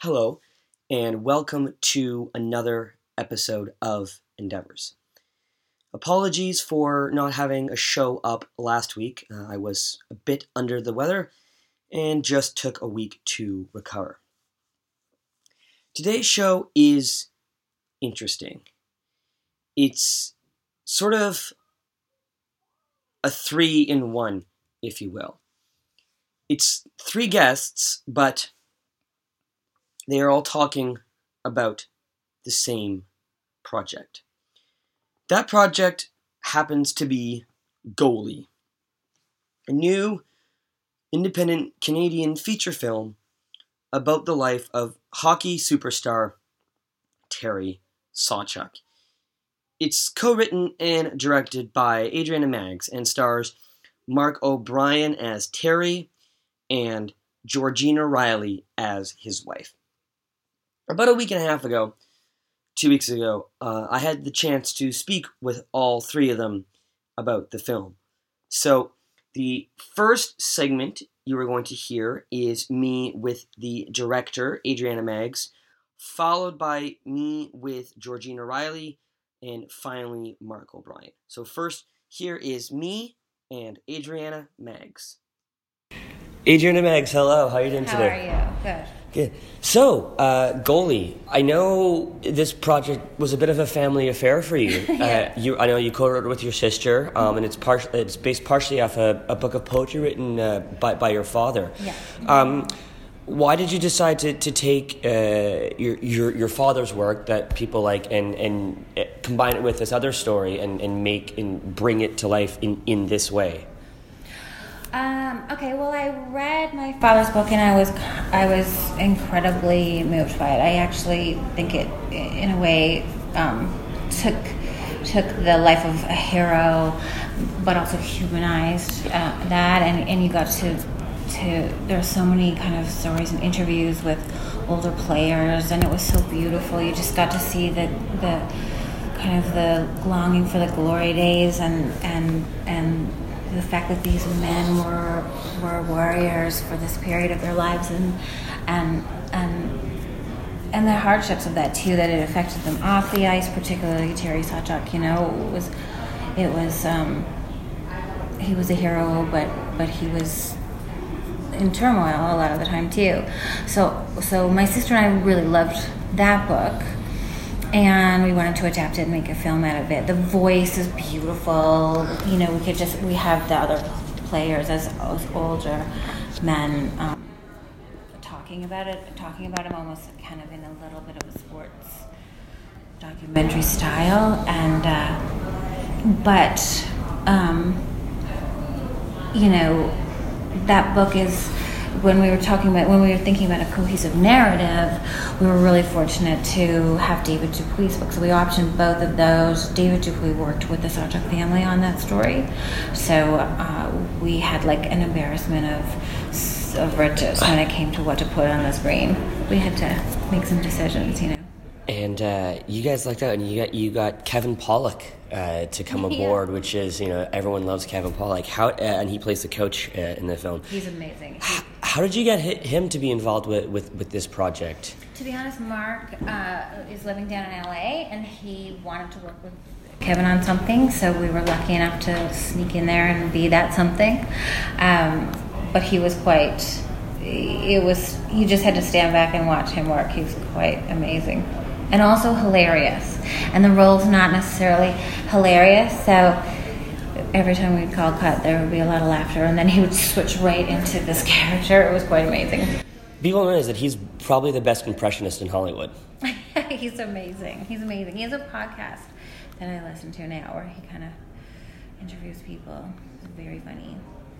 Hello, and welcome to another episode of Endeavors. Apologies for not having a show up last week. I was a bit under the weather and just took a week to recover. Today's show is interesting. It's sort of a 3-in-1, if you will. It's 3 guests, but they are all talking about the same project. That project happens to be Goalie, a new independent Canadian feature film about the life of hockey superstar Terry Sawchuk. It's co-written and directed by Adriana Maggs and stars Mark O'Brien as Terry and Georgina Riley as his wife. About a week and a half ago, 2 weeks ago, I had the chance to speak with all 3 of them about the film. So, the first segment you are going to hear is me with the director, Adriana Maggs, followed by me with Georgina Riley, and finally Mark O'Brien. So first, here is me and Adriana Maggs. Adriana Maggs, hello. How are you doing today? How are you? Good. Good. So, Goalie, I know this project was a bit of a family affair for you. Yeah. I know you co-wrote it with your sister, and it's based partially off a book of poetry written by your father. Yeah. Why did you decide to take your father's work that people like and combine it with this other story and bring it to life in this way? Okay, well, I read my father's book and I was incredibly moved by it. I actually think it, in a way, took the life of a hero, but also humanized that, and you got to there are so many kind of stories and interviews with older players, and it was so beautiful. You just got to see the kind of the longing for the glory days and the fact that these men were warriors for this period of their lives and the hardships of that too, that it affected them off the ice, particularly Terry Sawchuk. It was he was a hero, but he was in turmoil a lot of the time too. So my sister and I really loved that book. And we wanted to adapt it and make a film out of it. The voice is beautiful. We have the other players as older men talking about him almost kind of in a little bit of a sports documentary style. And that book is. When we were thinking about a cohesive narrative, we were really fortunate to have David Dupuis' books. So we optioned both of those. David Dupuis worked with the Sawchuk family on that story, so we had like an embarrassment of riches when it came to what to put on the screen. We had to make some decisions, And you guys lucked out, and you got Kevin Pollak to come aboard, which is, everyone loves Kevin Pollak. And he plays the coach in the film. He's amazing. How did you get him to be involved with this project? To be honest, Mark is living down in LA, and he wanted to work with Kevin on something, so we were lucky enough to sneak in there and be that something. But he was you just had to stand back and watch him work. He was quite amazing. And also hilarious. And the role's not necessarily hilarious, so every time we'd call cut, there would be a lot of laughter, and then he would switch right into this character. It was quite amazing. People realize that he's probably the best impressionist in Hollywood. He's amazing. He has a podcast that I listen to now where he kind of interviews people. It's very funny.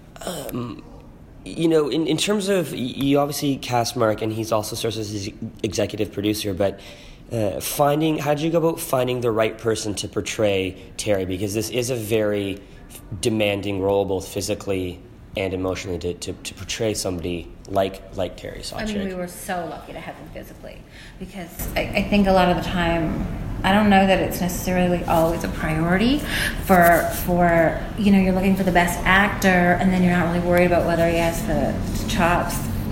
In terms of, you obviously cast Mark, and he's also serves as his executive producer, but how did you go about finding the right person to portray Terry? Because this is a very demanding role, both physically and emotionally, to portray somebody like Terry Sawchuk. I mean, we were so lucky to have him physically, because I think a lot of the time, I don't know that it's necessarily always a priority for you're looking for the best actor, and then you're not really worried about whether he has the chops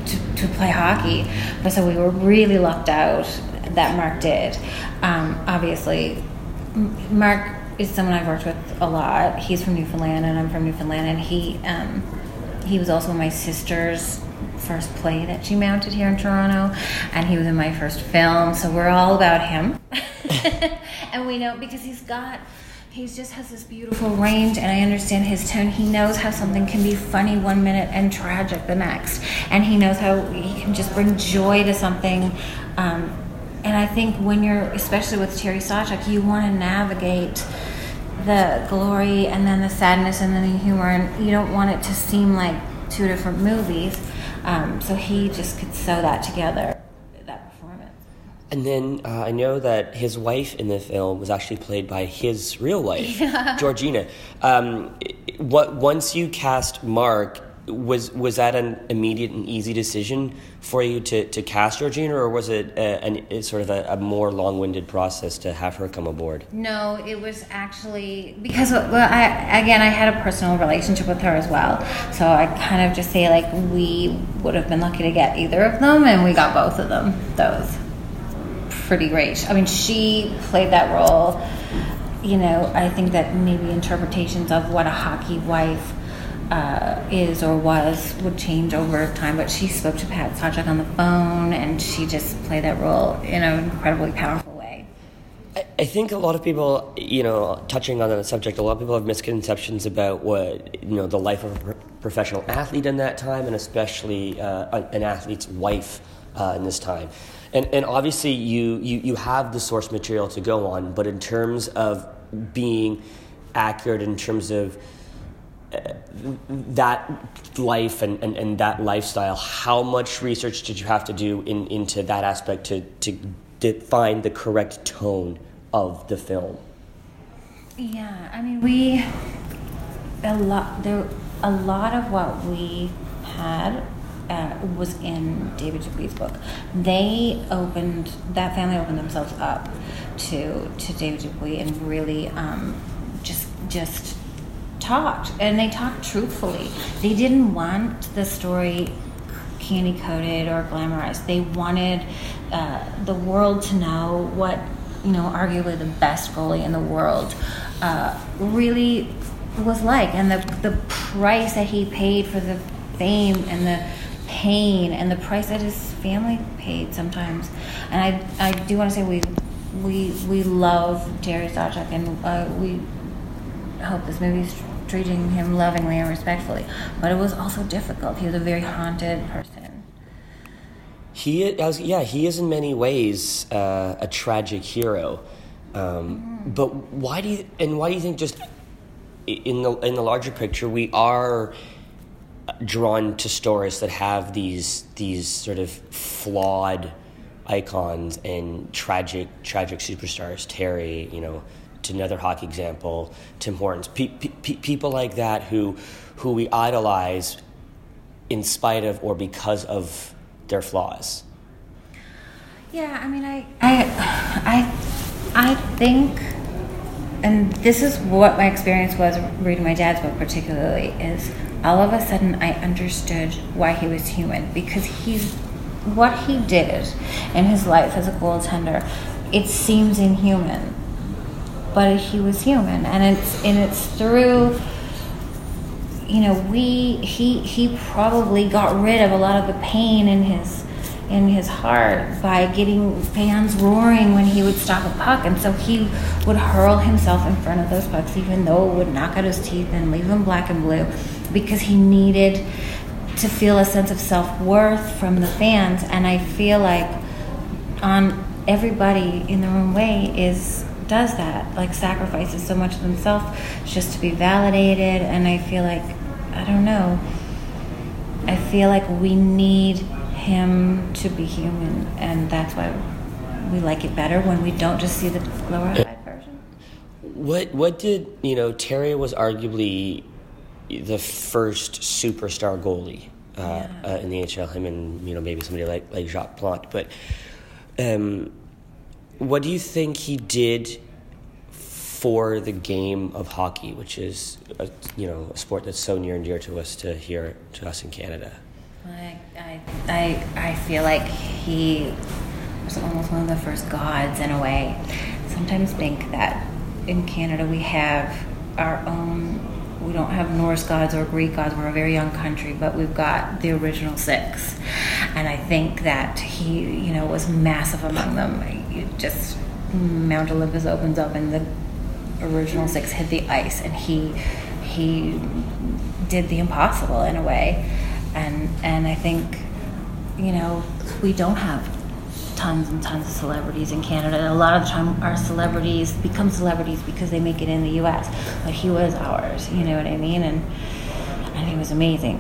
to play hockey. But so we were really lucked out that Mark did. Obviously, Mark is someone I've worked with a lot. He's from Newfoundland, and I'm from Newfoundland, and he was also my sister's first play that she mounted here in Toronto, and he was in my first film, so we're all about him. And we know, because he just has this beautiful range, and I understand his tone. He knows how something can be funny one minute and tragic the next, and he knows how he can just bring joy to something. And I think when you're, especially with Terry Sawchuk, you want to navigate the glory and then the sadness and then the humor, and you don't want it to seem like two different movies. So he just could sew that together, that performance. And then I know that his wife in the film was actually played by his real wife, Georgina. Once you cast Mark, was that an immediate and easy decision for you to cast Georgina, or was it a more long-winded process to have her come aboard? No, it was actually because I had a personal relationship with her as well, so I kind of just say like we would have been lucky to get either of them, and we got both of them. That was pretty great. I mean, she played that role. You know, I think that maybe interpretations of what a hockey wife is or would change over time, but she spoke to Pat Sawchuk on the phone, and she just played that role in an incredibly powerful way. I think a lot of people, touching on that subject, a lot of people have misconceptions about what, the life of a professional athlete in that time, and especially an athlete's wife in this time. And obviously you have the source material to go on, but in terms of being accurate, in terms of that life and that lifestyle, how much research did you have to do into that aspect to define the correct tone of the film? Yeah, I mean, a lot of what we had was in David Dupuy's book. That family opened themselves up to David Dupuy and really just talked, and they talked truthfully. They didn't want the story candy coated or glamorized. They wanted the world to know what, arguably the best goalie in the world really was like, and the price that he paid for the fame and the pain and the price that his family paid sometimes. And I do want to say we love Terry Sawchuk, and we hope this movie's treating him lovingly and respectfully, but it was also difficult. He was a very haunted person. He is in many ways a tragic hero. But why do you think, just in the larger picture, we are drawn to stories that have these sort of flawed icons and tragic superstars? Terry, to another hockey example, Tim Hortons, people like that who we idolize in spite of or because of their flaws. Yeah, I mean, I think, and this is what my experience was reading my dad's book particularly, is all of a sudden I understood why he was human, because what he did in his life as a goaltender, it seems inhuman, but he was human, and it's through, he probably got rid of a lot of the pain in his heart by getting fans roaring when he would stop a puck, and so he would hurl himself in front of those pucks, even though it would knock out his teeth and leave him black and blue, because he needed to feel a sense of self-worth from the fans. And I feel like on everybody in their own way does that, like sacrifices so much of themselves just to be validated. And I feel like, I feel like we need him to be human, and that's why we like it better when we don't just see the glorified version. What did, Terry was arguably the first superstar goalie in the NHL, him and, maybe somebody like Jacques Plante, but what do you think he did for the game of hockey, which is a sport that's so near and dear to us in Canada? I feel like he was almost one of the first gods in a way. Sometimes think that in Canada we have our own. We don't have Norse gods or Greek gods. We're a very young country, but we've got the original six, and I think that he, was massive among them. Just Mount Olympus opens up, and the original six hit the ice, and he did the impossible in a way, and I think, we don't have tons and tons of celebrities in Canada, and a lot of the time our celebrities become celebrities because they make it in the U.S., but he was ours, you know what I mean, and he was amazing.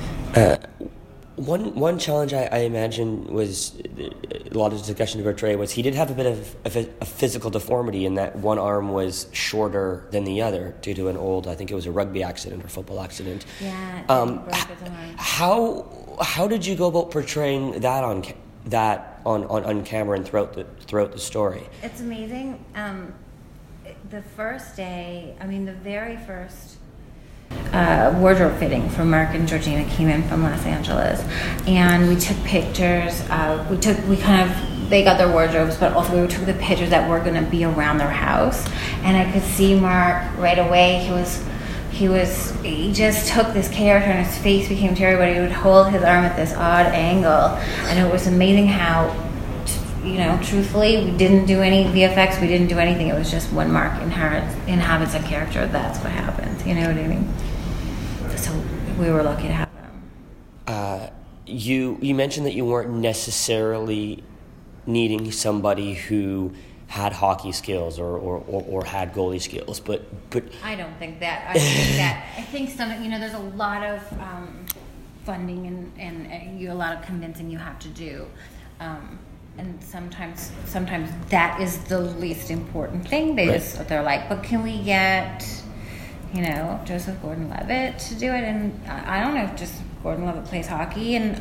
One challenge I imagine was a lot of discussion to portray was he did have a bit of a physical deformity in that one arm was shorter than the other due to an old, I think it was a rugby accident or football accident. Yeah. How did you go about portraying that on camera and throughout the story? It's amazing. The first day, the very first wardrobe fitting for Mark and Georgina came in from Los Angeles, and we took pictures. They got their wardrobes, but also we took the pictures that were going to be around their house, and I could see Mark right away. He just took this character, and his face became Terry, but he would hold his arm at this odd angle, and it was amazing how, truthfully, we didn't do any VFX, we didn't do anything. It was just when Mark inhabits a character, that's what happens. You know what I mean? So we were lucky to have him. You mentioned that you weren't necessarily needing somebody who had hockey skills or had goalie skills, but I don't think that. I think some, there's a lot of funding and a lot of convincing you have to do, and sometimes that is the least important thing. They're like, but can we get Joseph Gordon-Levitt to do it? And I don't know if just Gordon-Levitt plays hockey, and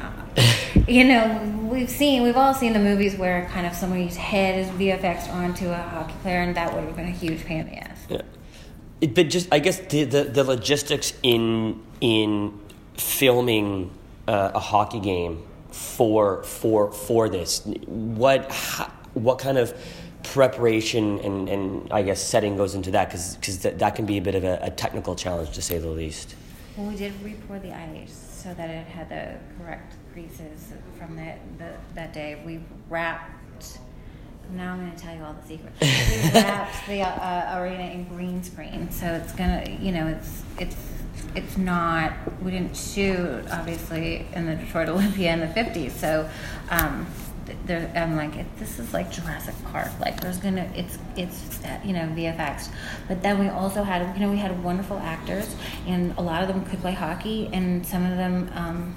we've all seen the movies where kind of somebody's head is VFX'd onto a hockey player, and that would have been a huge pain in the ass. Yeah. But just, I guess the logistics in filming a hockey game for this, what kind of preparation and I guess setting goes into that, because that can be a bit of a technical challenge, to say the least. Well, we did re-pour the ice so that it had the correct creases from that day. We wrapped. Now I'm going to tell you all the secrets. We wrapped the arena in green screen, so it's gonna, it's not. We didn't shoot obviously in the Detroit Olympia in the '50s, so. I'm like, this is like Jurassic Park. Like, it's VFX. But then we also had, we had wonderful actors, and a lot of them could play hockey, and some of them,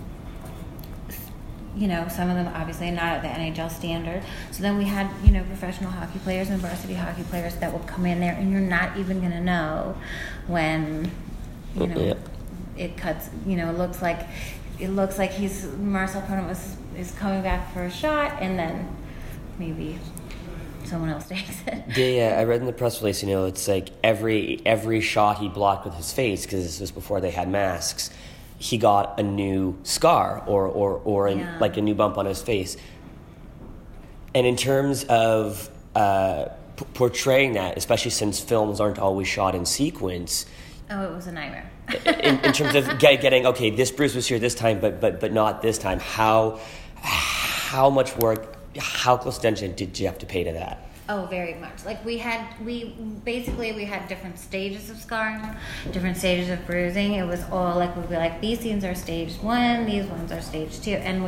some of them obviously not at the NHL standard. So then we had, professional hockey players and varsity hockey players that would come in there, and you're not even going to know when, it cuts. It looks like Marcel Pronovost is coming back for a shot, and then maybe someone else takes it. Yeah, I read in the press release, it's like every shot he blocked with his face, because this was before they had masks, he got a new scar or like a new bump on his face. And in terms of portraying that, especially since films aren't always shot in sequence. Oh, it was a nightmare. in terms of getting, okay, this bruise was here this time, but not this time. How much work, how close attention did you have to pay to that? Oh, very much. Like we had different stages of scarring, different stages of bruising. It was all like, we'd be like, these scenes are stage 1, these ones are stage 2, and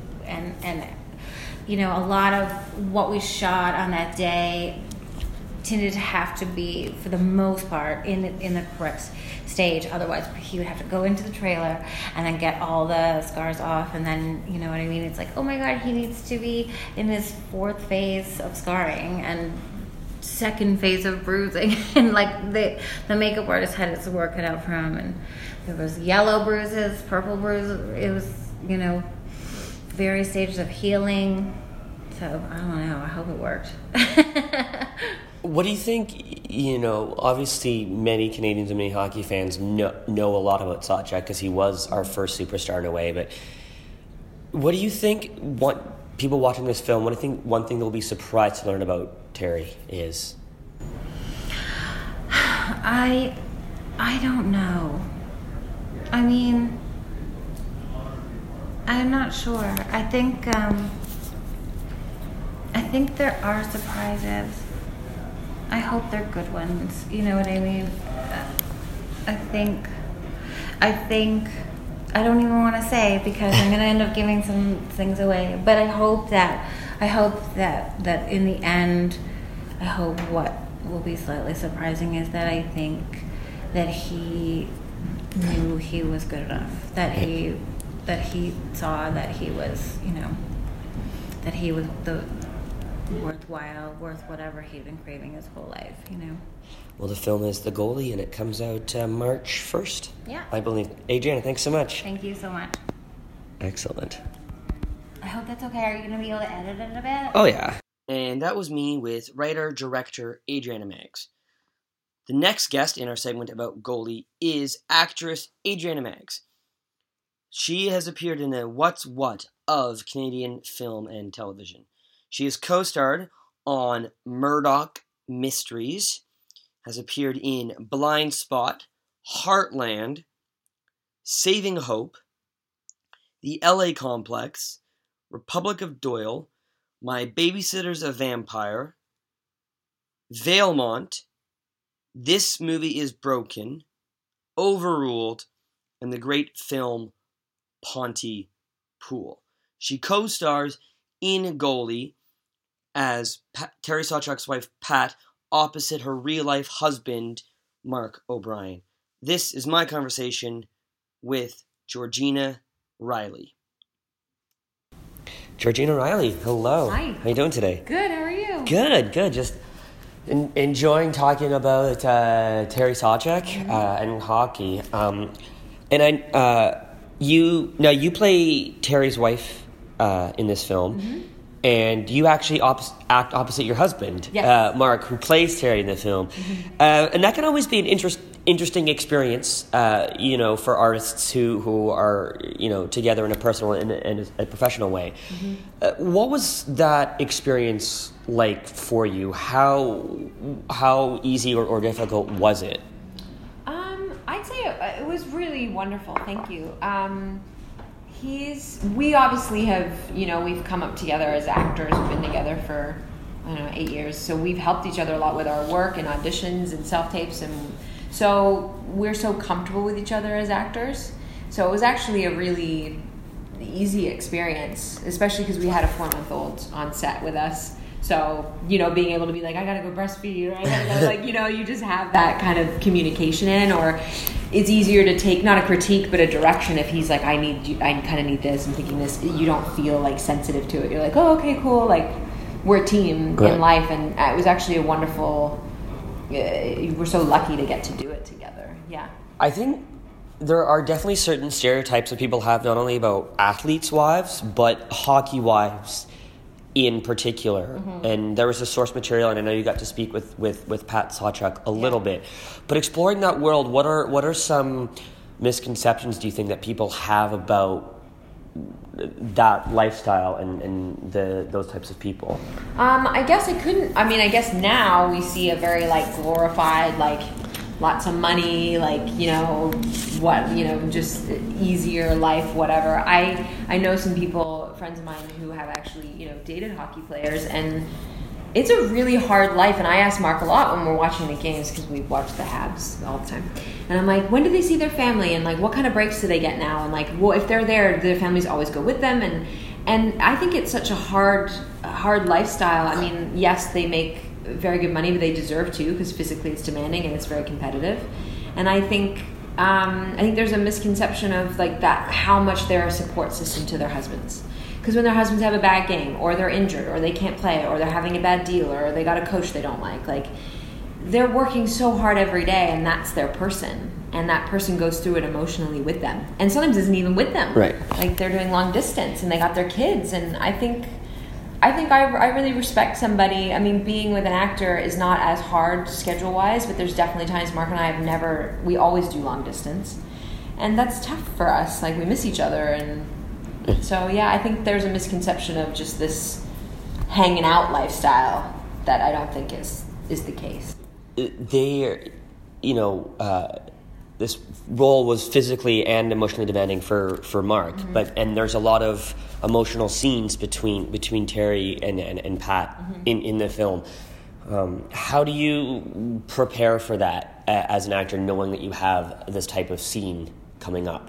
a lot of what we shot on that day tended to have to be, for the most part, in the correct stage. Otherwise, he would have to go into the trailer and then get all the scars off, and then, you know what I mean? It's like, oh my God, he needs to be in his 4th phase of scarring and 2nd phase of bruising. And like the makeup artist had his work cut out for him, and there was yellow bruises, purple bruises. It was, various stages of healing. So I don't know. I hope it worked. What do you think, obviously many Canadians and many hockey fans know a lot about Zajac because he was our first superstar in a way, but What do you think? What people watching this film? What do you think? One thing they'll be surprised to learn about Terry is. I don't know. I mean, I'm not sure. I think there are surprises. I hope they're good ones. You know what I mean? I think I don't even want to say because I'm going to end up giving some things away. But I hope that in the end, I hope what will be slightly surprising is that I think that he knew he was good enough. That he saw that he was, that he was worth whatever he'd been craving his whole life, Well, the film is The Goalie, and it comes out March 1st. Yeah. I believe. Adriana, thanks so much. Thank you so much. Excellent. I hope that's okay. Are you going to be able to edit it a bit? Oh, yeah. And that was me with writer-director Adriana Maggs. The next guest in our segment about Goalie is actress Adriana Maggs. She has appeared in the What's What of Canadian film and television. She has co-starred on Murdoch Mysteries, has appeared in Blind Spot, Heartland, Saving Hope, The LA Complex, Republic of Doyle, My Babysitter's a Vampire, Valemont, This Movie is Broken, Overruled, and the great film Pontypool. She co-stars in Goalie as Terry Sawchuk's wife Pat opposite her real-life husband Mark O'Brien. This is my conversation with Georgina Riley. Georgina Riley, hello. Hi. How you doing today? Good, how are you? Good. Just enjoying talking about Terry Sawchuk and hockey. You play Terry's wife in this film, and you actually act opposite your husband, Yes. Mark, who plays Terry in the film, and that can always be an interesting experience, for artists who are together in a personal and a professional way. What was that experience like for you? How easy or difficult was it? I'd say it was really wonderful. Thank you. We obviously have, we've come up together as actors. We've been together for, 8 years. So we've helped each other a lot with our work and auditions and self-tapes. And so we're so comfortable with each other as actors. So it was actually a really easy experience, especially because we had a 4-month-old on set with us. So, being able to be like, I gotta go breastfeed, or I gotta go, you just have that kind of communication in, or it's easier to take, not a critique, but a direction. If he's like, I kind of need this, I'm thinking this, you don't feel like sensitive to it. You're like, oh, okay, cool. Like, we're a team in life. And it was actually a wonderful, we're so lucky to get to do it together. Yeah. I think there are definitely certain stereotypes that people have, not only about athletes' wives, but hockey wives in particular. And there was a source material, and I know you got to speak with Pat Sawchuk a little bit, but exploring that world, what are some misconceptions do you think that people have about that lifestyle and those types of people? I guess now we see a very glorified, lots of money, just easier life, whatever. I know some people, friends of mine, who have actually, dated hockey players, and it's a really hard life. And I ask Mark a lot when we're watching the games, because we watch the Habs all the time. And I'm like, when do they see their family? And what kind of breaks do they get now? And if they're there, their families always go with them. And I think it's such a hard lifestyle. I mean, yes, they make very good money, but they deserve to, because physically it's demanding and it's very competitive. And I think there's a misconception of that, how much they're a support system to their husbands. Because when their husbands have a bad game, or they're injured, or they can't play, or they're having a bad deal, or they got a coach they don't like, they're working so hard every day, and that's their person. And that person goes through it emotionally with them. And sometimes isn't even with them. Right. They're doing long distance, and they got their kids. And I think I really respect somebody. I mean, being with an actor is not as hard schedule-wise, but there's definitely times Mark and I we always do long distance. And that's tough for us. We miss each other, and So yeah, I think there's a misconception of just this hanging out lifestyle that I don't think is the case. This role was physically and emotionally demanding for Mark, and there's a lot of emotional scenes between Terry and Pat in the film. How do you prepare for that as an actor, knowing that you have this type of scene coming up?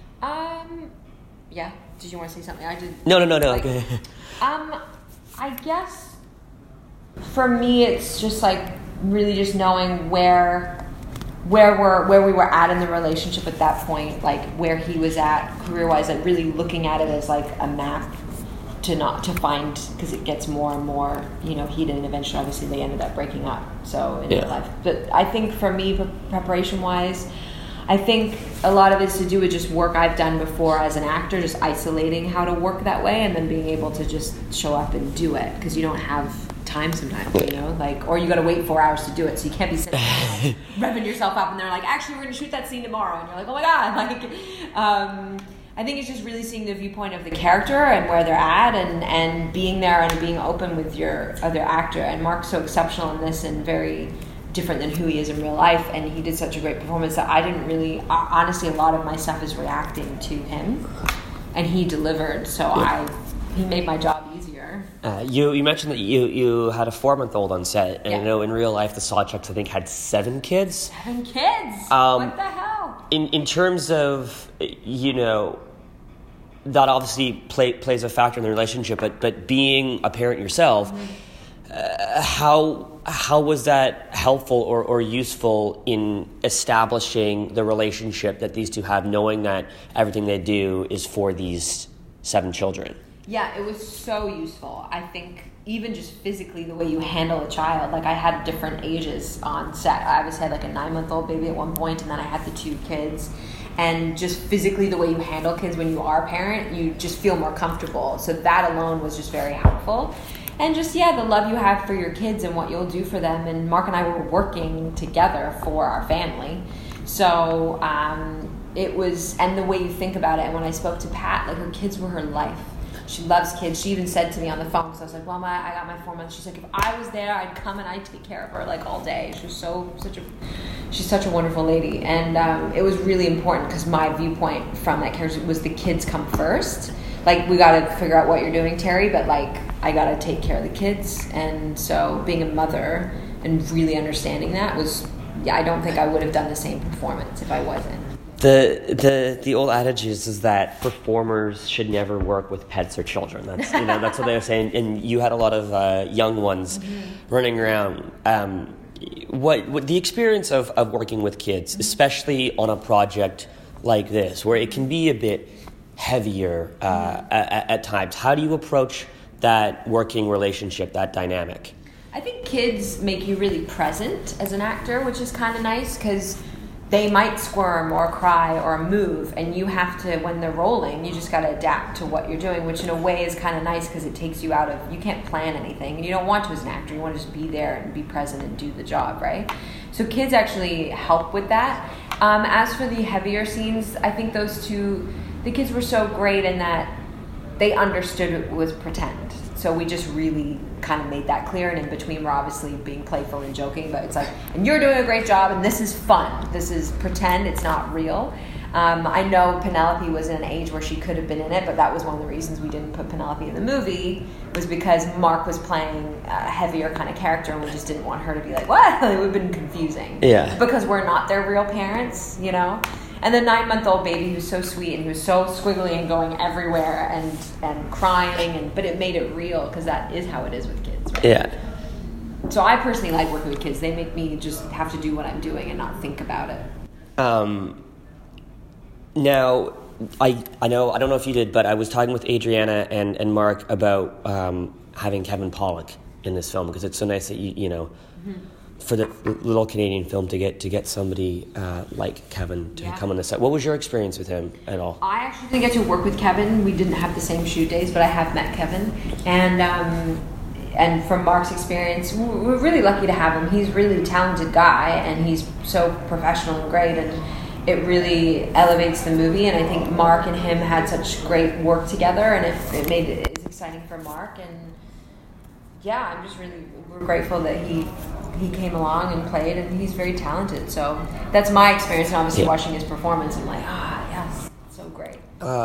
Yeah. Did you want to say something? I did. No. Okay. I guess for me, it's just like really just knowing where we were at in the relationship at that point, like where he was at career-wise, like really looking at it as like a map to find, because it gets more and more, heated, and eventually obviously they ended up breaking up. So in real life, but I think for me, preparation-wise, I think a lot of it's to do with just work I've done before as an actor, just isolating how to work that way, and then being able to just show up and do it, because you don't have time sometimes, or you got to wait 4 hours to do it, so you can't be sitting there revving yourself up, and they're like, actually, we're going to shoot that scene tomorrow, and you're like, oh my god, I think it's just really seeing the viewpoint of the character and where they're at, and being there and being open with your other actor. And Mark's so exceptional in this and very different than who he is in real life, and he did such a great performance that I didn't really, honestly, a lot of my stuff is reacting to him, and he delivered, so he made my job easier. You mentioned that you had a 4-month-old on set, and I know in real life the Sawchucks, I think, had 7 kids. 7 kids? What the hell? In terms of, that obviously plays a factor in the relationship, but being a parent yourself, how was that helpful or useful in establishing the relationship that these two have, knowing that everything they do is for these 7 children? Yeah, it was so useful. I think even just physically the way you handle a child, like I had different ages on set. I obviously had like a 9-month-old baby at one point, and then I had the 2 kids. And just physically the way you handle kids when you are a parent, you just feel more comfortable. So that alone was just very helpful. And just, the love you have for your kids and what you'll do for them. And Mark and I were working together for our family. So it was, and the way you think about it, and when I spoke to Pat, like her kids were her life. She loves kids. She even said to me on the phone, because I was like, well, I got my 4 months. She's like, if I was there, I'd come and I'd take care of her like all day. She's such a wonderful lady. And it was really important, because my viewpoint from that character was the kids come first. Like, we got to figure out what you're doing, Terry, but like, I got to take care of the kids. And so being a mother and really understanding that was, I don't think I would have done the same performance if I wasn't. The old adage is that performers should never work with pets or children. That's that's what they were saying. And you had a lot of young ones running around. What the experience of working with kids, especially on a project like this, where it can be a bit heavier at times. How do you approach that working relationship, that dynamic? I think kids make you really present as an actor, which is kind of nice, because they might squirm or cry or move, and you have to, when they're rolling, you just got to adapt to what you're doing, which in a way is kind of nice, because it takes you out of, you can't plan anything, and you don't want to as an actor. You want to just be there and be present and do the job, right? So kids actually help with that. As for the heavier scenes, I think those two, the kids were so great in that they understood it was pretend. So we just really kind of made that clear, and in between we're obviously being playful and joking, but it's like, and you're doing a great job, and this is fun. This is pretend, it's not real. I know Penelope was in an age where she could have been in it, but that was one of the reasons we didn't put Penelope in the movie, was because Mark was playing a heavier kind of character, and we just didn't want her to be like, what? It would have been confusing. Yeah. Because we're not their real parents, And the 9-month-old baby who's so sweet and who's so squiggly and going everywhere and crying, but it made it real, because that is how it is with kids, right? Yeah. So I personally like working with kids. They make me just have to do what I'm doing and not think about it. Now, I know, I don't know if you did, but I was talking with Adriana and Mark about having Kevin Pollak in this film, because it's so nice that you for the little Canadian film to get somebody like Kevin to come on the set. What was your experience with him at all? I actually didn't get to work with Kevin. We didn't have the same shoot days, but I have met Kevin. And from Mark's experience, we're really lucky to have him. He's a really talented guy, and he's so professional and great. And it really elevates the movie. And I think Mark and him had such great work together, and it made it exciting for Mark. And yeah, we're grateful that he came along and played, and he's very talented. So that's my experience, and obviously watching his performance, I'm like, yes, so great.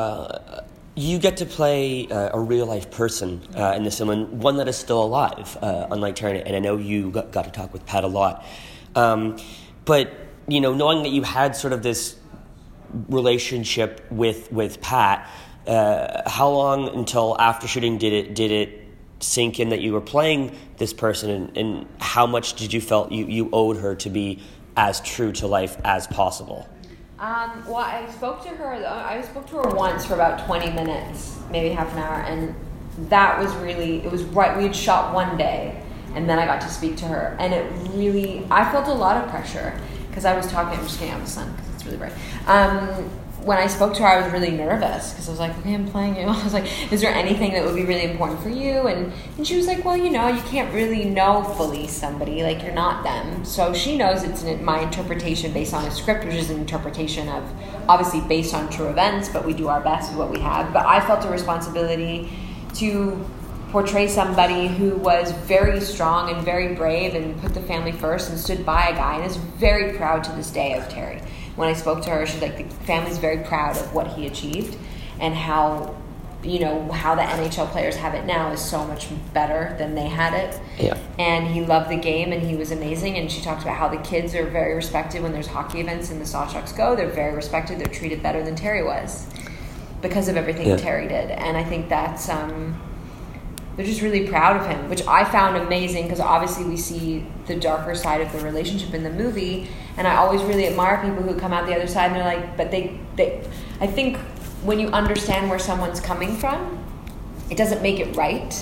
You get to play a real-life person in this film, and one that is still alive, unlike Terry, and I know you got to talk with Pat a lot. But, knowing that you had sort of this relationship with Pat, how long until after shooting did it sink in that you were playing this person, and how much did you felt you owed her to be as true to life as possible? Well, I spoke to her once for about 20 minutes, maybe half an hour, and that was it was right, we had shot one day, and then I got to speak to her, and I felt a lot of pressure, because I was talking, I'm just getting out of the sun, because it's really bright. When I spoke to her, I was really nervous, because I was like, okay, I'm playing you. I was like, is there anything that would be really important for you? And she was like, well, you can't really know fully somebody, like, you're not them. So she knows it's my interpretation based on a script, which is an interpretation of, obviously based on true events, but we do our best with what we have. But I felt a responsibility to portray somebody who was very strong and very brave and put the family first and stood by a guy, and is very proud to this day of Terry. When I spoke to her, she's like, the family's very proud of what he achieved, and how the NHL players have it now is so much better than they had it. Yeah. And he loved the game, and he was amazing. And she talked about how the kids are very respected when there's hockey events in the Sawshucks Go. They're very respected. They're treated better than Terry was because of everything Terry did. And I think that's they're just really proud of him, which I found amazing, because obviously we see the darker side of the relationship in the movie, and I always really admire people who come out the other side and they're like, but they I think when you understand where someone's coming from, it doesn't make it right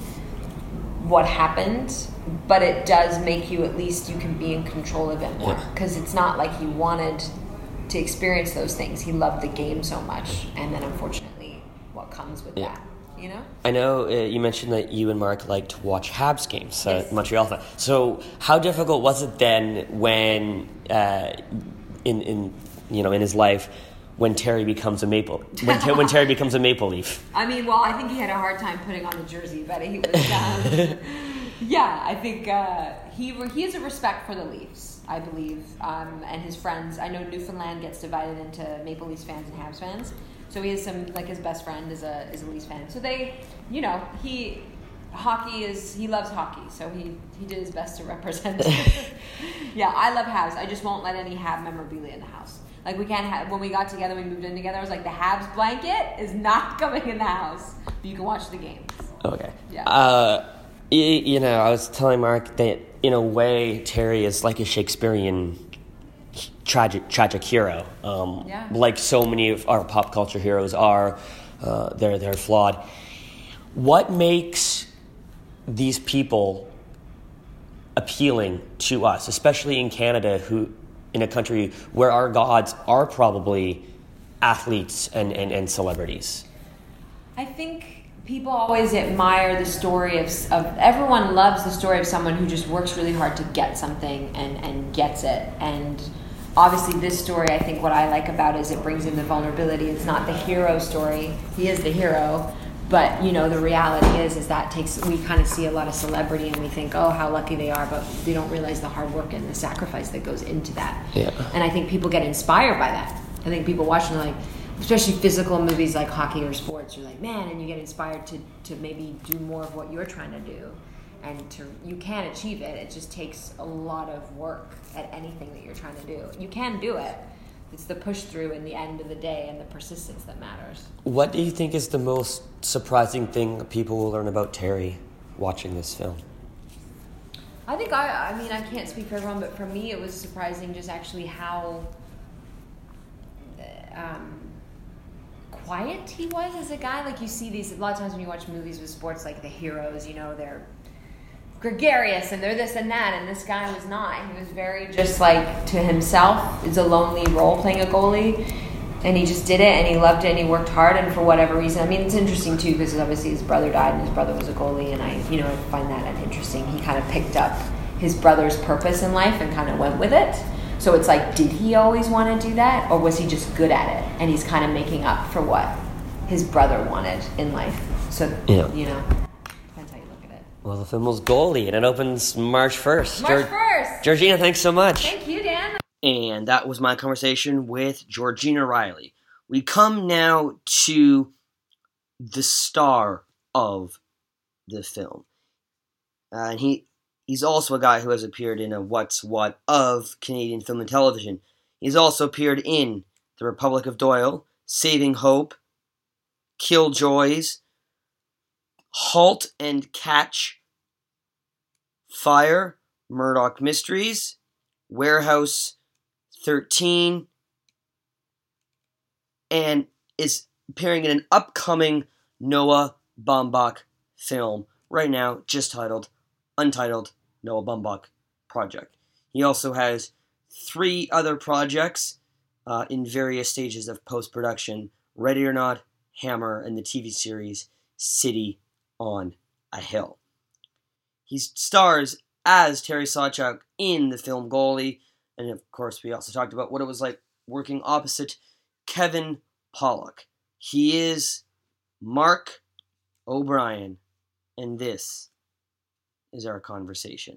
what happened, but it does make you, at least you can be in control of it more, because it's not like he wanted to experience those things. He loved the game so much, and then unfortunately what comes with that. I know you mentioned that you and Mark like to watch Habs games at Montreal. So how difficult was it then when in his life when Terry becomes a Maple when Terry becomes a Maple Leaf? I mean, well, I think he had a hard time putting on the jersey, but he was I think he has a respect for the Leafs, I believe, and his friends. I know Newfoundland gets divided into Maple Leafs fans and Habs fans. So he has some, like, his best friend is a Leafs fan. So they, he loves hockey. So he did his best to represent. Yeah, I love Habs. I just won't let any Hab memorabilia in the house. Like, we can't have, when we got together, we moved in together, I was like, the Habs blanket is not coming in the house. But you can watch the games. Okay. Yeah. I was telling Mark that, in a way, Terry is like a Shakespearean tragic hero. Like so many of our pop culture heroes are, they're flawed. What makes these people appealing to us, especially in Canada, who in a country where our gods are probably athletes and celebrities? I think people always admire the story of everyone loves the story of someone who just works really hard to get something and gets it. And obviously this story, I think what I like about it is it brings in the vulnerability. It's not the hero story. He is the hero. But, the reality is that we kind of see a lot of celebrity and we think, oh, how lucky they are, but they don't realize the hard work and the sacrifice that goes into that. Yeah. And I think people get inspired by that. I think people watching, like, especially physical movies like hockey or sports, you're like, man, and you get inspired to maybe do more of what you're trying to do. And you can achieve it. It just takes a lot of work at anything that you're trying to do. You can do it. It's the push through in the end of the day and the persistence that matters. What do you think is the most surprising thing people will learn about Terry watching this film? I think I can't speak for everyone, but for me it was surprising just actually how quiet he was as a guy. Like, you see these a lot of times when you watch movies with sports, like the heroes, they're gregarious and they're this and that, and this guy was not. He was very just like to himself. It's a lonely role playing a goalie, and he just did it and he loved it and he worked hard, and for whatever reason, I mean, it's interesting too because obviously his brother died and his brother was a goalie, and I find that interesting. He kind of picked up his brother's purpose in life and kind of went with it. So it's like, did he always want to do that, or was he just good at it and he's kind of making up for what his brother wanted in life? So you know, depends how you look at it. Well, the film was Goalie, and it opens March 1st. March 1st. Georgina, thanks so much. Thank you, Dan. And that was my conversation with Georgina Reilly. We come now to the star of the film. And he's also a guy who has appeared in a What's What of Canadian film and television. He's also appeared in The Republic of Doyle, Saving Hope, Killjoys, Halt and Catch, Fire, Murdoch Mysteries, Warehouse 13, and is appearing in an upcoming Noah Baumbach film right now, just untitled Noah Baumbach Project. He also has 3 other projects in various stages of post-production: Ready or Not, Hammer, and the TV series City on a Hill. He stars as Terry Sawchuk in the film Goalie, and of course we also talked about what it was like working opposite Kevin Pollak. He is Mark O'Brien, and this is our conversation.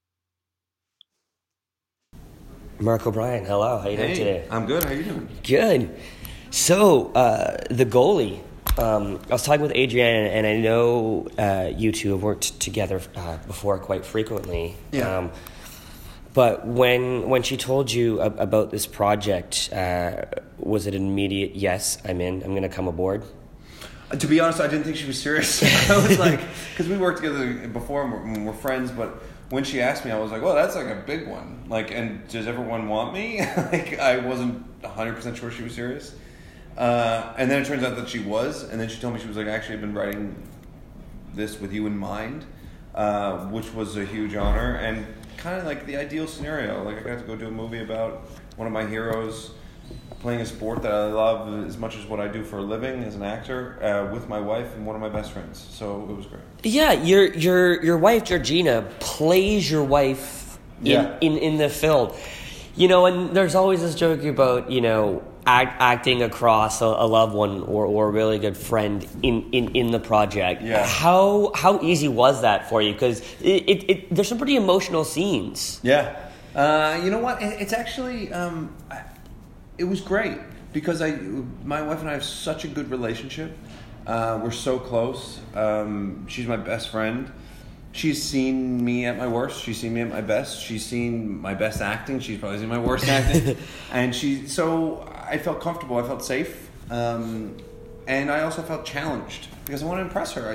Mark O'Brien, hello. How you doing today? I'm good. How you doing? Good. So, the Goalie. I was talking with Adrienne, and I know you two have worked together before quite frequently. Yeah. But when she told you about this project, was it an immediate yes? I'm in. I'm going to come aboard. To be honest, I didn't think she was serious. I was like, because we worked together before and we're friends, but when she asked me, I was like, well, that's like a big one. Like, and does everyone want me? Like, I wasn't 100% sure she was serious. And then it turns out that she was, and then she told me she was like, actually, I've been writing this with you in mind, which was a huge honor and kind of like the ideal scenario. Like, I got to go do a movie about one of my heroes playing a sport that I love as much as what I do for a living as an actor, with my wife and one of my best friends. So it was great. Yeah, your wife Georgina plays your wife in the film. You know, and there's always this joke about, you know, acting across a loved one or a really good friend in the project. Yeah. How easy was that for you? Because there's some pretty emotional scenes. Yeah. You know what? It's actually it was great because my wife and I have such a good relationship. We're so close. She's my best friend. She's seen me at my worst. She's seen me at my best. She's seen my best acting. She's probably seen my worst acting. And so I felt comfortable. I felt safe. And I also felt challenged because I want to impress her.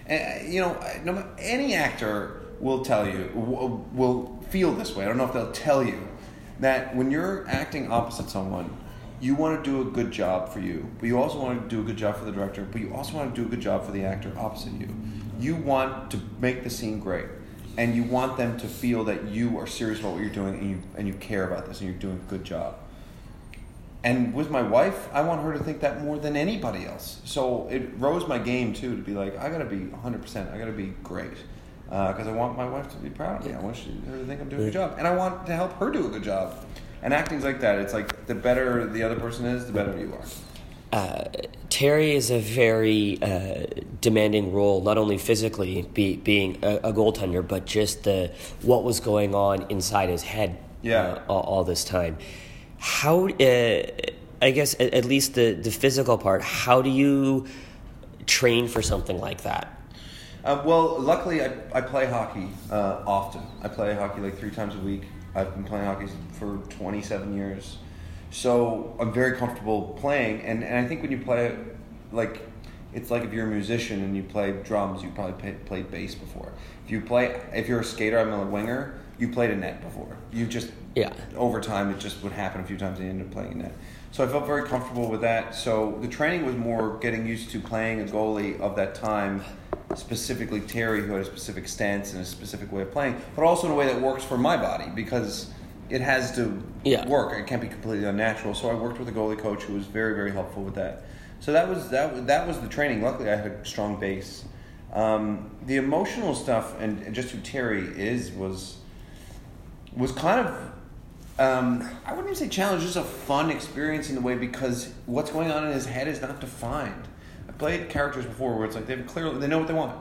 Any actor will tell you, will feel this way. I don't know if they'll tell you that when you're acting opposite someone, you want to do a good job for you, but you also want to do a good job for the director, but you also want to do a good job for the actor opposite you. You want to make the scene great, and you want them to feel that you are serious about what you're doing and you care about this and you're doing a good job. And with my wife, I want her to think that more than anybody else. So it rose my game too to be like, I got to be 100%, I got to be great. Because I want my wife to be proud of me. I want her to think I'm doing a good job. And I want to help her do a good job. And acting's like that. It's like the better the other person is, the better you are. Terry is a very demanding role, not only physically being a goaltender, but just what was going on inside his head all this time. How, I guess, at least the physical part, how do you train for something like that? Well, luckily, I play hockey often. I play hockey like 3 times a week. I've been playing hockey for 27 years. So I'm very comfortable playing. And I think when you play, like, it's like if you're a musician and you play drums, you probably played bass before. If you're a skater, I'm a winger, you played a net before. Over time, it just would happen a few times and you end up playing a net. So I felt very comfortable with that. So the training was more getting used to playing a goalie of that time, specifically Terry, who had a specific stance and a specific way of playing, but also in a way that works for my body because it has to work. It can't be completely unnatural. So I worked with a goalie coach who was very, very helpful with that. So that was the training. Luckily, I had a strong base. The emotional stuff and just who Terry was kind of I wouldn't even say challenge, just a fun experience in a way, because what's going on in his head is not defined. I've played characters before where it's like they know what they want.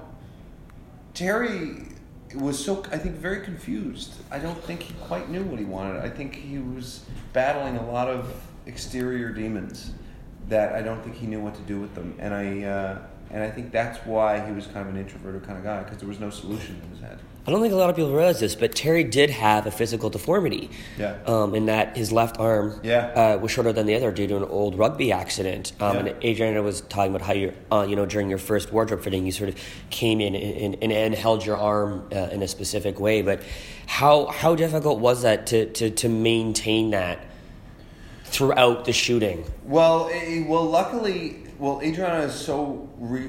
Terry was I think, very confused. I don't think he quite knew what he wanted. I think he was battling a lot of exterior demons that I don't think he knew what to do with them. And I think that's why he was kind of an introverted kind of guy, because there was no solution in his head. I don't think a lot of people realize this, but Terry did have a physical deformity. Yeah. In that his left arm was shorter than the other due to an old rugby accident. And Adriana was talking about how you during your first wardrobe fitting, you sort of came in and held your arm in a specific way. But how difficult was that to maintain that throughout the shooting? Well, luckily, Adriana is so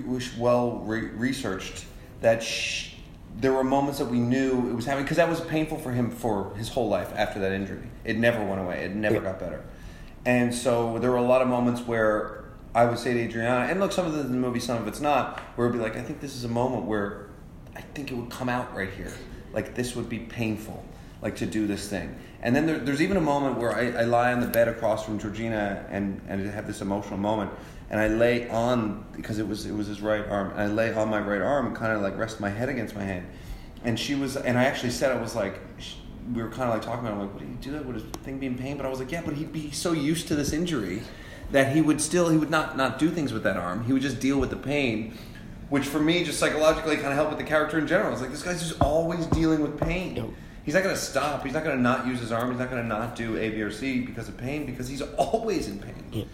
researched that there were moments that we knew it was happening, because that was painful for him for his whole life after that injury. It never went away. It never got better. And so there were a lot of moments where I would say to Adriana, and look, some of it in the movie, some of it's not, where it would be like, I think this is a moment where I think it would come out right here. Like, this would be painful, like, to do this thing. And then there's even a moment where I lie on the bed across from Georgina and have this emotional moment. And I lay on, because it was his right arm, and I lay on my right arm and kind of like rest my head against my hand. And and I actually said, I was like, we were kind of like talking about it, I'm like, what do you do that? Would his thing be in pain? But I was like, yeah, but he'd be so used to this injury that he would not do things with that arm. He would just deal with the pain, which for me just psychologically kind of helped with the character in general. It's like, this guy's just always dealing with pain. Yep. He's not going to stop. He's not going to not use his arm. He's not going to not do A, B, or C because of pain, because he's always in pain. Yep.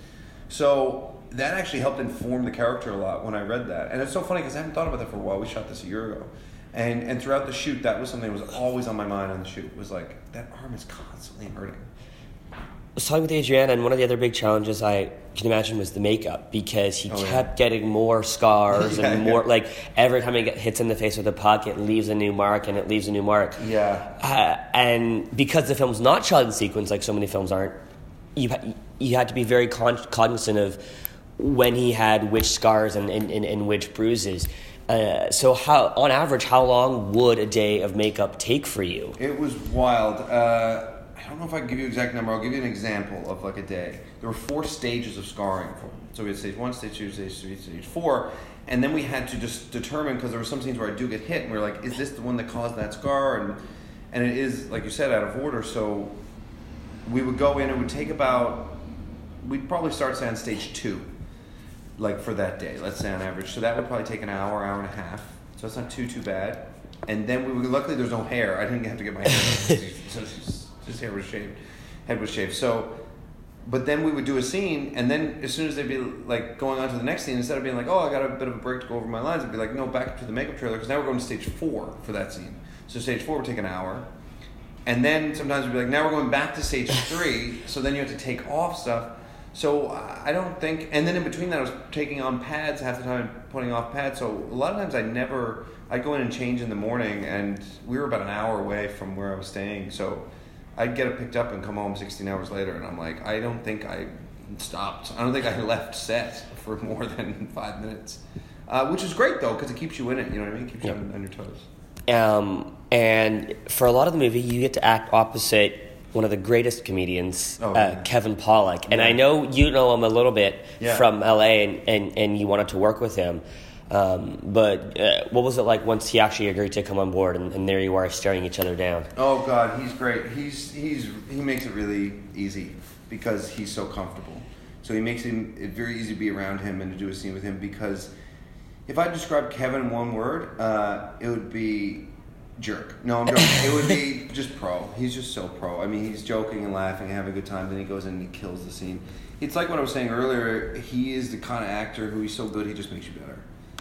So that actually helped inform the character a lot when I read that. And it's so funny because I haven't thought about that for a while. We shot this a year ago. And throughout the shoot, that was something that was always on my mind on the shoot. It was like, that arm is constantly hurting. I was talking with Adriana, and one of the other big challenges I can imagine was the makeup, because he kept getting more scars and more, like, every time he hits in the face with a puck, it leaves a new mark, and it leaves a new mark. Yeah. And because the film's not shot in sequence, like so many films aren't, you had to be very cognizant of when he had which scars and which bruises. So on average, how long would a day of makeup take for you? It was wild. I don't know if I can give you an exact number. I'll give you an example of like a day. There were 4 stages of scarring for him. So we had stage 1, stage 2, stage 3, stage 4. And then we had to just determine, because there were some scenes where I do get hit, and we were like, is this the one that caused that scar? And it is, like you said, out of order. So we would go in, it would take we'd probably start, say, on stage 2, like for that day, let's say on average. So that would probably take an hour, hour and a half. So it's not too bad. And then luckily there's no hair. I didn't have to get my hair done. His hair was shaved, head was shaved. So, but then we would do a scene, and then as soon as they'd be like going on to the next scene, instead of being like, oh, I got a bit of a break to go over my lines, it'd be like, no, back up to the makeup trailer, because now we're going to stage 4 for that scene. So stage 4 would take an hour. And then sometimes we'd be like, now we're going back to stage 3, so then you have to take off stuff. So I don't think, and then in between that I was taking on pads half the time, putting off pads. So a lot of times I'd go in and change in the morning, and we were about an hour away from where I was staying. So I'd get it picked up and come home 16 hours later, and I'm like, I don't think I stopped. I don't think I left set for more than 5 minutes, which is great though, because it keeps you in it. You know what I mean? It keeps you on your toes. And for a lot of the movie, you get to act opposite one of the greatest comedians, Kevin Pollak. And I know you know him a little bit from LA, and you wanted to work with him. But what was it like once he actually agreed to come on board, and there you are staring each other down? Oh God, he's great. He makes it really easy because he's so comfortable. So he makes it very easy to be around him and to do a scene with him, because if I describe Kevin in one word, it would be jerk. No, I'm joking. It would be just pro. He's just so pro. I mean, he's joking and laughing and having a good time, then he goes in and he kills the scene. It's like what I was saying earlier, he is the kind of actor who he's so good, he just makes you better.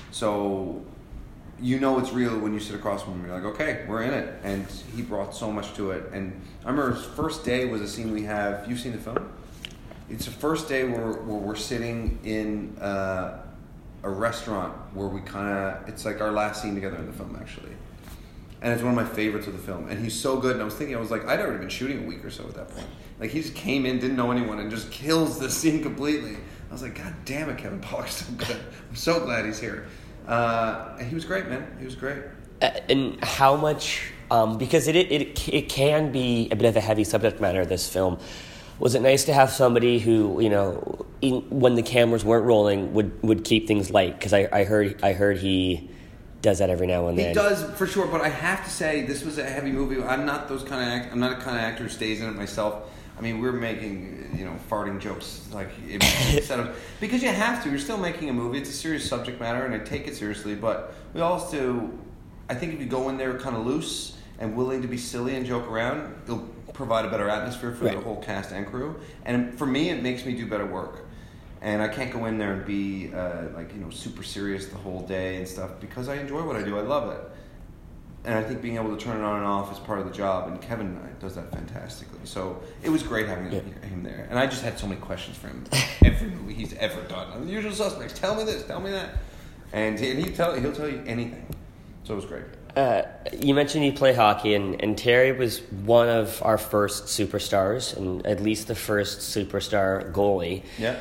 So you know it's real when you sit across from him. You're like, okay, we're in it. And he brought so much to it. And I remember his first day was a scene we have. You've seen the film? It's the first day where we're sitting in a restaurant where we it's like our last scene together in the film, actually. And it's one of my favorites of the film. And he's so good. And I was like, I'd already been shooting a week or so at that point. Like, he just came in, didn't know anyone, and just kills the scene completely. I was like, God damn it, Kevin Pollak's so good. I'm so glad he's here. And he was great, man. He was great. And how much because it can be a bit of a heavy subject matter, this film. Was it nice to have somebody who, when the cameras weren't rolling, would keep things light? Because I heard he does that every now and then. He does, for sure, but I have to say, this was a heavy movie. I'm not I'm not a kind of actor who stays in it myself. I mean, we're making, farting jokes, instead of, because you have to. You're still making a movie. It's a serious subject matter, and I take it seriously, but we also, I think if you go in there kind of loose and willing to be silly and joke around, it'll provide a better atmosphere for the whole cast and crew. And for me, it makes me do better work. And I can't go in there and be super serious the whole day and stuff, because I enjoy what I do. I love it. And I think being able to turn it on and off is part of the job. And Kevin does that fantastically. So it was great having him there. And I just had so many questions for him. Every movie he's ever done. The Usual Suspects. Tell me this. Tell me that. And he'll tell you anything. So it was great. You mentioned you play hockey, and Terry was one of our first superstars, and at least the first superstar goalie. Yeah.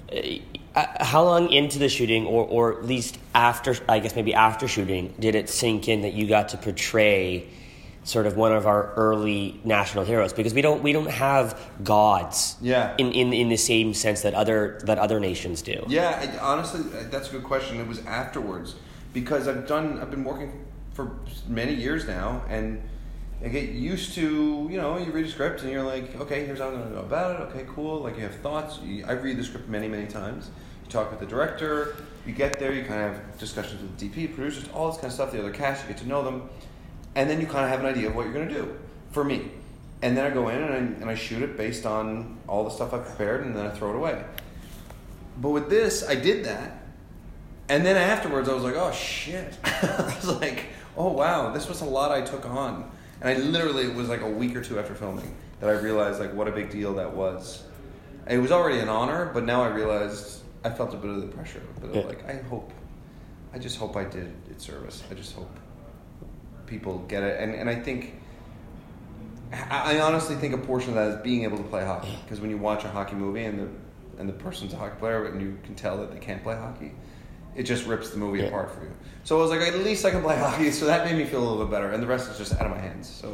How long into the shooting, or at least after, I guess maybe after shooting, did it sink in that you got to portray sort of one of our early national heroes? Because we don't have gods in the same sense that other nations do. Yeah, honestly, that's a good question. It was afterwards, because I've been working for many years now, and I get used to, you read a script and you're like, okay, here's how I'm going to go about it. Okay, cool. Like, you have thoughts. I read the script many, many times. You talk with the director. You get there. You kind of have discussions with the DP, producers, all this kind of stuff, the other cast. You get to know them. And then you kind of have an idea of what you're going to do, for me. And then I go in and I shoot it based on all the stuff I've prepared, and then I throw it away. But with this, I did that. And then afterwards, I was like, oh, shit. I was like, oh, wow, this was a lot I took on. And it was like a week or two after filming that I realized what a big deal that was. It was already an honor, but now I realized I felt a bit of the pressure. I just hope I did it service. I just hope people get it. And I honestly think a portion of that is being able to play hockey. Because when you watch a hockey movie and the person's a hockey player and you can tell that they can't play hockey, it just rips the movie apart for you. So I was like, at least I can play hockey, so that made me feel a little bit better, and the rest is just out of my hands. So,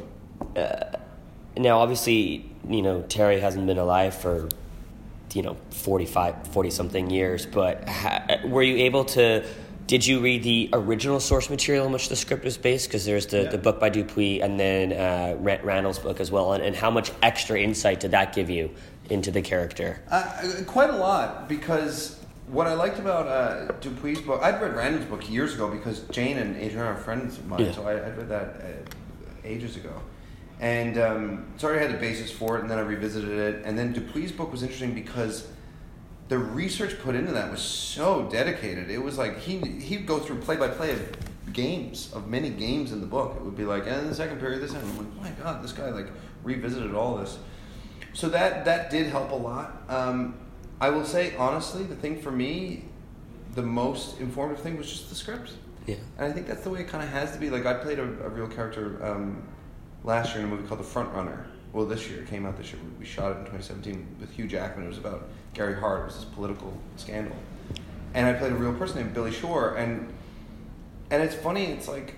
now obviously, Terry hasn't been alive for 40-something years, but were you able to? Did you read the original source material in which the script was based? Because there's the book by Dupuis and then Randall's book as well, and how much extra insight did that give you into the character? Quite a lot, because what I liked about Dupuis' book, I'd read Randall's book years ago because Jane and Adrian are friends of mine, so I'd read that ages ago. And so I already had the basis for it, and then I revisited it. And then Dupuis' book was interesting because the research put into that was so dedicated. It was like he'd go through play-by-play of many games in the book. It would be like, and in the second period, this happened. I'm like, my God, this guy revisited all this. So that did help a lot. I will say, honestly, the thing for me, the most informative thing was just the script. Yeah. And I think that's the way it kind of has to be. I played a real character last year in a movie called The Front Runner. Well, this year. It came out this year. We shot it in 2017 with Hugh Jackman. It was about Gary Hart. It was this political scandal. And I played a real person named Billy Shore. And it's funny, it's like,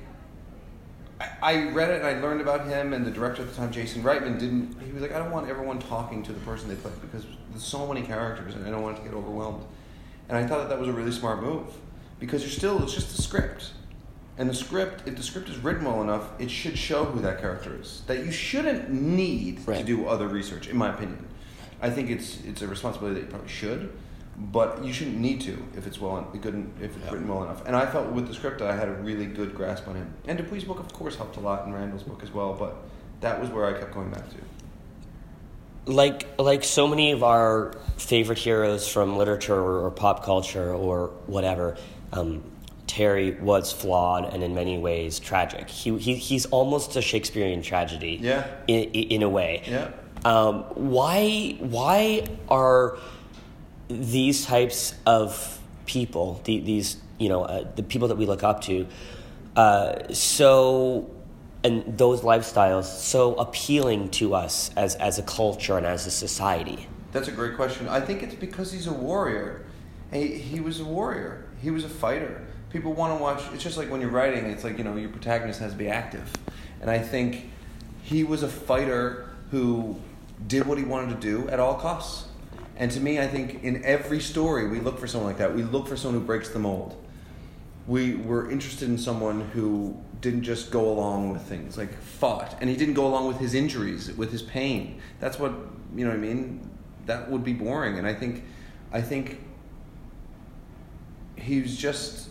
I read it and I learned about him, and the director at the time, Jason Reitman, he was like, I don't want everyone talking to the person they play because there's so many characters and I don't want it to get overwhelmed. And I thought that was a really smart move because it's just the script. And the script, if the script is written well enough, it should show who that character is. That you shouldn't need to do other research, in my opinion. I think it's a responsibility that you probably should, but you shouldn't need to if it's written well enough. And I felt with the script that I had a really good grasp on him. And Dupuis' book, of course, helped a lot, and Randall's book as well, but that was where I kept going back to. Like so many of our favorite heroes from literature or pop culture or whatever, Terry was flawed and in many ways tragic. He's almost a Shakespearean tragedy. Yeah. In a way. Yeah. Why are these types of people, these the people that we look up to, and those lifestyles so appealing to us as a culture and as a society? That's a great question. I think it's because he's a warrior. He was a warrior. He was a fighter. People want to watch. It's just like when you're writing. It's like your protagonist has to be active, And I think he was a fighter who did what he wanted to do at all costs. And to me, I think in every story, we look for someone like that. We look for someone who breaks the mold. We were interested in someone who didn't just go along with things, like fought. And he didn't go along with his injuries, with his pain. That's what, you know what I mean? That would be boring. And I think he was just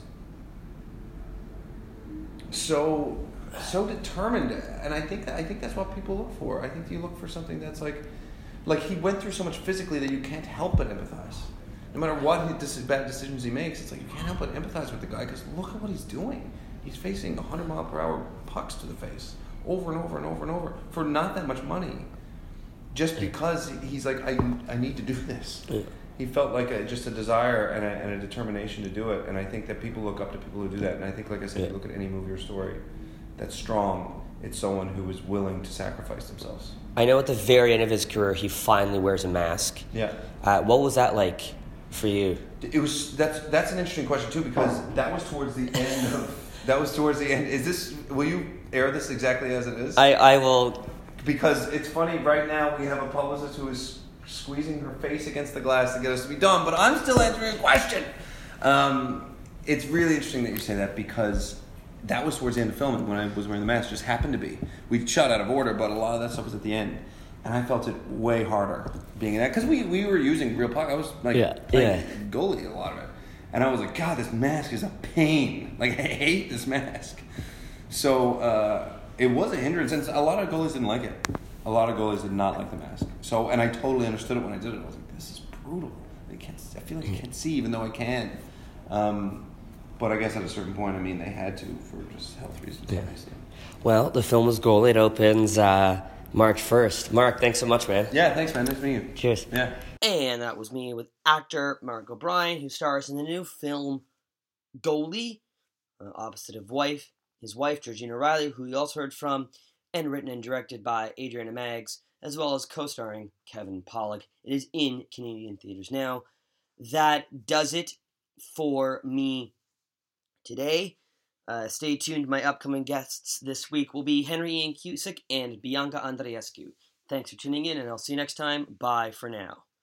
so determined. And I think that's what people look for. I think you look for something that's like he went through so much physically that you can't help but empathize. No matter what bad decisions he makes, it's like you can't help but empathize with the guy because look at what he's doing. He's facing 100-mile-per-hour pucks to the face over and over and over and over for not that much money. Just because he's like, I need to do this. Yeah. He felt like just a desire and a determination to do it. And I think that people look up to people who do that. And I think, like I said, you look at any movie or story that's strong, it's someone who is willing to sacrifice themselves. I know at the very end of his career, he finally wears a mask. Yeah. What was that like for you? It was that's an interesting question too, because that was towards the end. Will you air this exactly as it is? I will. Because it's funny, right now we have a publicist who is squeezing her face against the glass to get us to be done, but I'm still answering a question. It's really interesting that you say that, because that was towards the end of filming when I was wearing the mask. It just happened to be. We shot out of order, but a lot of that stuff was at the end. And I felt it way harder being in that, because we were using real puck. I was playing goalie a lot of it. And I was like, God, this mask is a pain. I hate this mask. So it was a hindrance, and a lot of goalies didn't like it. A lot of goalies did not like the mask. So, and I totally understood it when I did it. I was like, this is brutal. I feel like I can't see, even though I can. But I guess at a certain point, they had to for just health reasons. Yeah. Well, the film is Goalie. It opens March 1st. Mark, thanks so much, man. Yeah, thanks, man. Nice to meet you. Cheers. Yeah. And that was me with actor Mark O'Brien, who stars in the new film Goalie, opposite of his wife, Georgina Riley, who you also heard from, and written and directed by Adriana Maggs, as well as co-starring Kevin Pollak. It is in Canadian theaters now. That does it for me today. Stay tuned. My upcoming guests this week will be Henry Ian Cusick and Bianca Andreescu. Thanks for tuning in, and I'll see you next time. Bye for now.